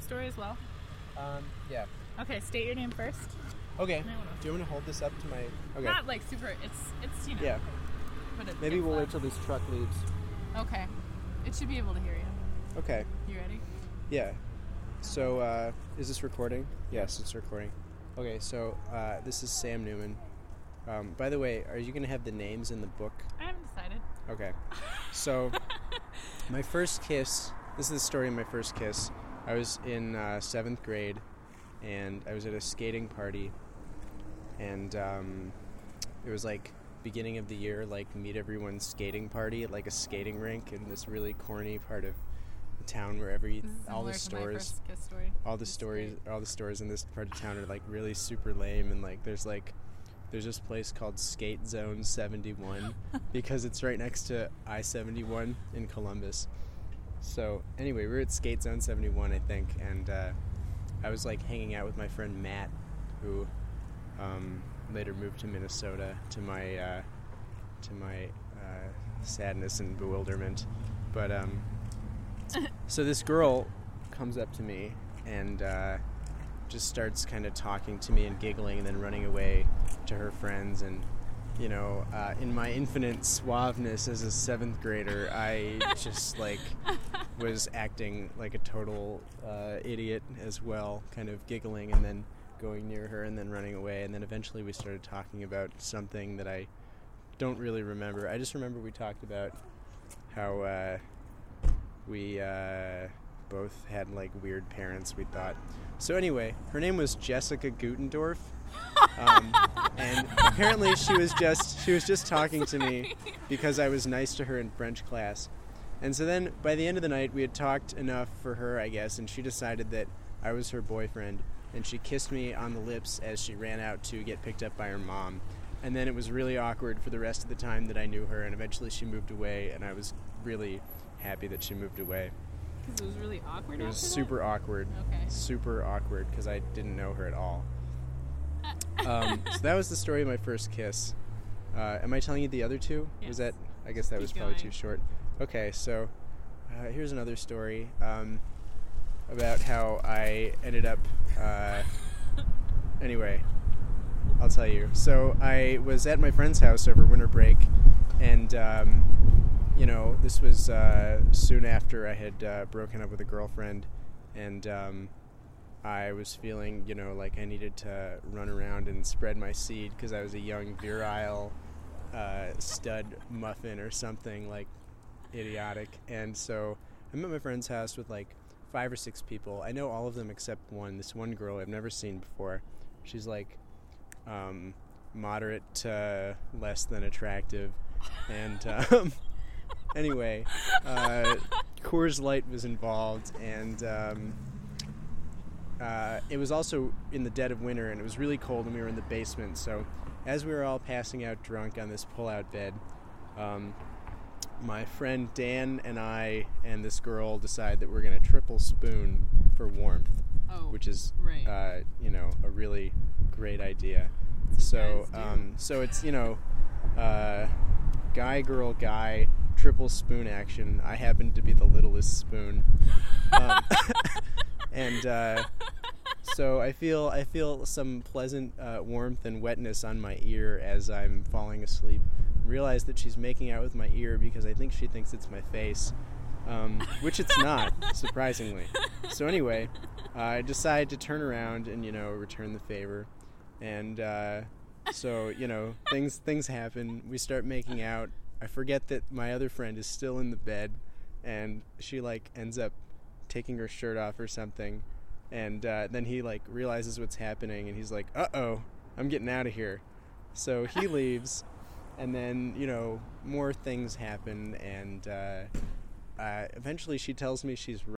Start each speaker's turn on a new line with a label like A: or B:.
A: story as well?
B: Yeah.
A: Okay, state your name first.
B: Okay. Do you want to hold this up to my... Okay.
A: Not like super, it's you know.
B: Yeah. Maybe we'll
A: loud.
B: wait till this truck leaves.
A: Okay. It should be able to hear you.
B: Okay.
A: You ready?
B: Yeah. So, is this recording? Yes, it's recording. Okay, so, this is Sam Newman. By the way, are you going to have the names in the book?
A: I haven't decided.
B: Okay. So, my first kiss, this is the story of my first kiss. I was in 7th grade, and I was at a skating party, and it was like beginning of the year, like meet everyone's skating party at like a skating rink in this really corny part of the town where all the stores, all the stores in this part of town are like really super lame, and like there's this place called Skate Zone 71 because it's right next to I-71 in Columbus. So anyway, we were at Skate Zone 71, I think, and I was like hanging out with my friend Matt, who later moved to Minnesota to my sadness and bewilderment. But so this girl comes up to me and just starts kind of talking to me and giggling and then running away to her friends. And you know, in my infinite suaveness as a 7th grader, I just like was acting like a total idiot as well, kind of giggling and then going near her and then running away. And then eventually we started talking about something that I don't really remember. I just remember we talked about how we both had like weird parents, we thought. So anyway, her name was Jessica Gutendorf. And apparently she was just talking to me because I was nice to her in French class. And so then by the end of the night we had talked enough for her, I guess, and she decided that I was her boyfriend, and she kissed me on the lips as she ran out to get picked up by her mom. And then it was really awkward for the rest of the time that I knew her, and eventually she moved away, and I was really happy that she moved away.
A: Because it was really awkward.
B: It was super awkward.
A: Okay.
B: Super awkward because I didn't know her at all. So that was the story of my first kiss. Am I telling you the other two?
A: Yes.
B: Was that? I guess that was probably too short. Okay, so here's another story about how I ended up. Anyway, I'll tell you. So I was at my friend's house over winter break, and you know, this was soon after I had broken up with a girlfriend, and I was feeling, you know, like I needed to run around and spread my seed because I was a young, virile stud muffin or something, like idiotic. And so I'm at my friend's house with like 5 or 6 people. I know all of them except one. This one girl I've never seen before. She's like moderate to less than attractive. And anyway, Coors Light was involved, and it was also in the dead of winter, and it was really cold, and we were in the basement. So as we were all passing out drunk on this pull-out bed, my friend Dan and I and this girl decide that we're going to triple spoon for warmth, which is,
A: right.
B: You know, a really great idea. So it's, you know, guy, girl, guy, triple spoon action. I happen to be the littlest spoon. And so I feel some pleasant warmth and wetness on my ear as I'm falling asleep. Realize that she's making out with my ear because I think she thinks it's my face, which it's not, surprisingly. So anyway, I decide to turn around and, you know, return the favor. And so, you know, things happen. We start making out. I forget that my other friend is still in the bed, and she like ends up taking her shirt off or something, and then he like realizes what's happening, and he's like, uh-oh, I'm getting out of here. So he leaves, and then, you know, more things happen, and eventually she tells me she's